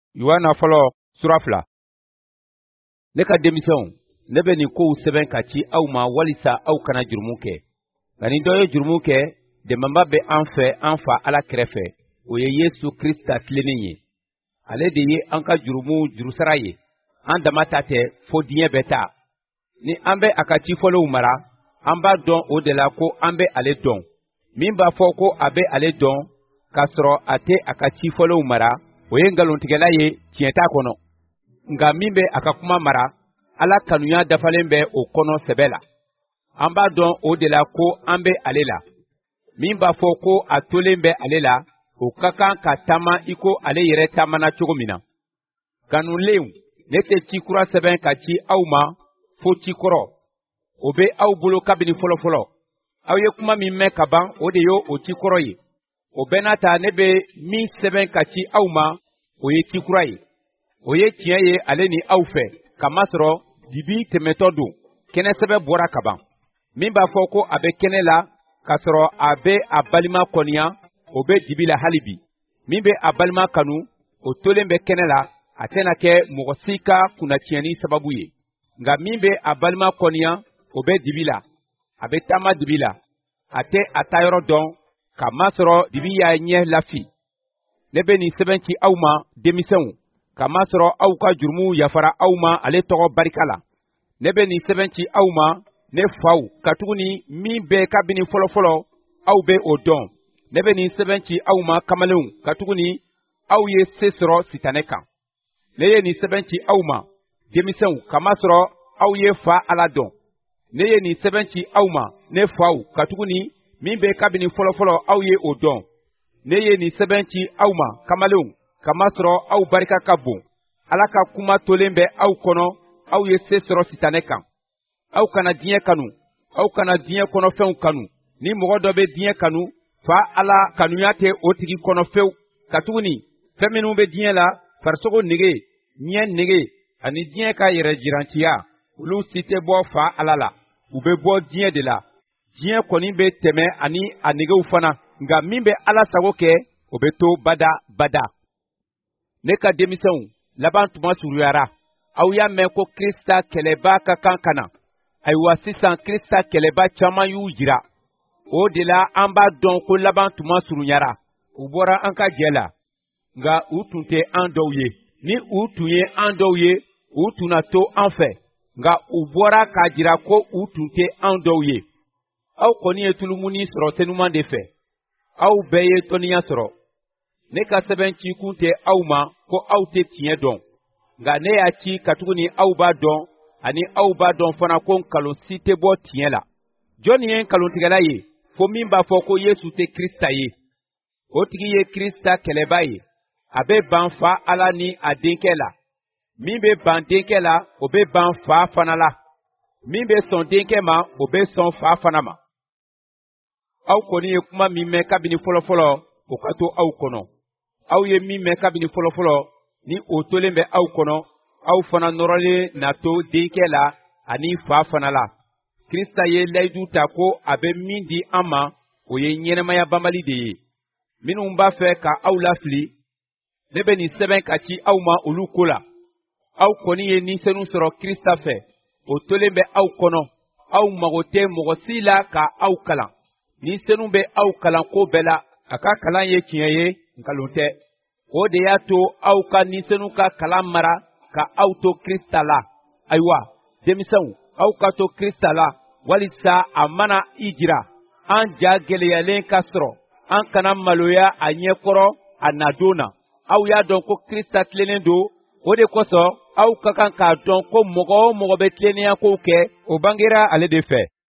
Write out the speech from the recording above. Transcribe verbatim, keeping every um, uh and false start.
Yohana fɔlɔ sura fila. Ne ka denmisɛnw, ne bɛ nin kow sɛbɛn ka ci aw ma walisa aw kana jurumu kɛ. Nka ni dɔ ye jurumu kɛ, dɛmɛba bɛ an fɛ an fa Ala kɛrɛfɛ, o ye Yesu Krista tilennen ye. Ale de ye an ka jurumu jurusara ye. An dama ta tɛ fo diɲɛ bɛ taa. Ni an bɛ a ka cifɔlenw mara, an b'a dɔn o de la ko an bɛ ale dɔn. Min b'a fɔ ko a bɛ ale dɔn, k'a sɔrɔ a tɛ a ka cifɔlenw mara, o ye ngalontigɛla ye, tiɲɛ t'a kɔnɔ. Nka min bɛ a ka kuma mara, Ala kanuya dafalen bɛ o kɔnɔ sɛbɛ la. An b'a dɔn o de la ko an bɛ ale la. Min b'a fɔ ko a tolen bɛ ale la, o ka kan ka taama i ko ale yɛrɛ taamana cogo min na. Kanulenw, ne tɛ ci kura sɛbɛn ka ci aw ma fo ci kɔrɔ. O bɛ aw bolo kabini fɔlɔfɔlɔ. Aw ye kuma min mɛn ka ban, o de ye o ci kɔrɔ ye. O bɛɛ n'a ta ne bɛ min sɛbɛn ka ci aw ma, o ye ci kura ye. O ye tiɲɛ ye ale ni aw fɛ, kamasɔrɔ dibi tɛmɛtɔ don, kɛnɛ sɛbɛ bɔra ka ban. Min b'a fɔ ko a bɛ kɛnɛ la, k'a sɔrɔ a bɛ a balima kɔniya, o bɛ dibi la hali bi. Min bɛ a balima kanu, o tolen bɛ kɛnɛ la, a tɛna kɛ mɔgɔ si ka kunnatiɲɛni sababu ye. Nka min bɛ a balima kɔniya, o bɛ dibi la, a bɛ taama dibi la, a tɛ a taayɔrɔ dɔn, kamasɔrɔ dibi y'a ɲɛ lafi. Ne bɛ nin sɛbɛn ci aw ma, denmisɛnw, kamasɔrɔ aw ka jurumu yafara aw ma ale tɔgɔ barika la. Ne bɛ nin sɛbɛn ci aw ma, ne faw, katuguni min bɛ kabini fɔlɔfɔlɔ, aw bɛ o dɔn. Ne bɛ nin sɛbɛn ci aw ma kamalenw, katuguni aw ye se sɔrɔ sitanɛ kan. Ne ye nin sɛbɛn ci aw ma, denmisɛnw, kamasɔrɔ aw ye fa Ala dɔn. Ne ye nin sɛbɛn ci aw ma, ne faw, katuguni min bɛ kabini fɔlɔfɔlɔ aw ye o dɔn. Ne ye nin sɛbɛn ci aw ma kamalenw, kamasɔrɔ aw barika ka bon. Ala ka kuma tolen bɛ aw kɔnɔ, aw ye se sɔrɔ sitanɛ kan. Aw kana diɲɛ kanu, aw kana diɲɛ kɔnɔfɛnw kanu. Ni mɔgɔ dɔ bɛ diɲɛ kanu, fa Ala kanuya tɛ o tigi kɔnɔ fewu. Katuguni, fɛn minnu bɛ diɲɛ la, farisogo nege, ɲɛ nege, ani diɲɛ ka yɛrɛ jiranciya, olu si tɛ bɔ fa Ala la. U bɛ bɔ diɲɛ de la. Diɲɛ kɔni bɛ tɛmɛ ani a negew fana, nka min bɛ Ala sago kɛ, o bɛ to bada bada. Ne ka denmisɛnw, laban tuma suruyara. Aw y'a mɛn ko Krista kɛlɛba ka kan ka na. Ayiwa sisan Krista kɛlɛba caman y'u jira. O de la an b'a dɔn ko laban tuma surunyara. U bɔra an ka jɛ la, nka u tun tɛ an dɔw ye. Ni u tun ye an dɔw ye, u tun na to an fɛ, nka u bɔra k'a jira ko u tun tɛ an dɔw ye. Aw kɔni ye tulumuni sɔrɔ senuman de fɛ. Aw bɛɛ ye tɔnniya sɔrɔ. Ne ka sɛbɛn ci kun tɛ aw ma ko aw tɛ tiɲɛ dɔn. Nka ne y'a ci katuguni aw b'a dɔn, ani aw b'a dɔn fana ko nkalon si tɛ bɔ tiɲɛ la. Jɔnni ye nkalontigɛla ye, fo min b'a fɔ ko Yesu tɛ Krista ye. O tigi ye Krista kɛlɛba ye. A bɛ ban fa Ala ni a denkɛ la. Min bɛ ban denkɛ la, o bɛ ban fa fana la. Min bɛ sɔn denkɛ ma, o bɛ sɔn fa fana ma. Aw kɔni ye kuma min mɛn kabini fɔlɔfɔlɔ, o ka to aw kɔnɔ. Aw ye min mɛn kabini fɔlɔfɔlɔ, ni o tolen bɛ aw kɔnɔ, aw fana nɔrɔlen na to denkɛ la ani fa fana la. Krista ye layidu ta ko a bɛ min di an ma, o ye ɲɛnɛmaya banbali de ye. Minnu b'a fɛ ka aw lafili, ne bɛ nin sɛbɛn ka ci aw ma olu ko la. Aw kɔni ye ninsɛnnu sɔrɔ Krista fɛ, o tolen bɛ aw kɔnɔ. Aw mago tɛ mɔgɔ si la ka aw kalan. Ninsɛnnu bɛ aw kalan ko bɛɛ la, a ka kalan ye tiɲɛ ye, nkalon tɛ. O de y'a to aw ka ninsɛnnu ka kalan mara ka aw to Krista la. Ayiwa, denmisɛnw, aw ka to Krista la, walisa a mana i jira, an ja gɛlɛyalen ka sɔrɔ, an kana maloya a ɲɛkɔrɔ a nadon na. Aw y'a dɔn ko Krista tilennen don, o de kosɔn aw ka kan k'a dɔn ko mɔgɔ o mɔgɔ bɛ tilennenya kow kɛ, o bangera ale de fɛ.